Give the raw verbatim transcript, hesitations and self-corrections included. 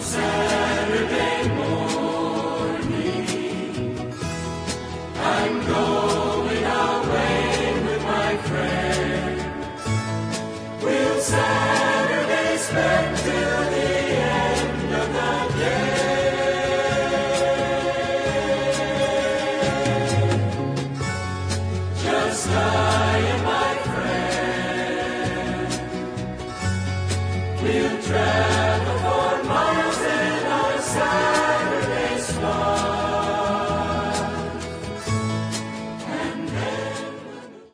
Saturday morning, I'm going away with my friends. We'll Saturday spend till the end of the day. Just I and my friend, we'll travel.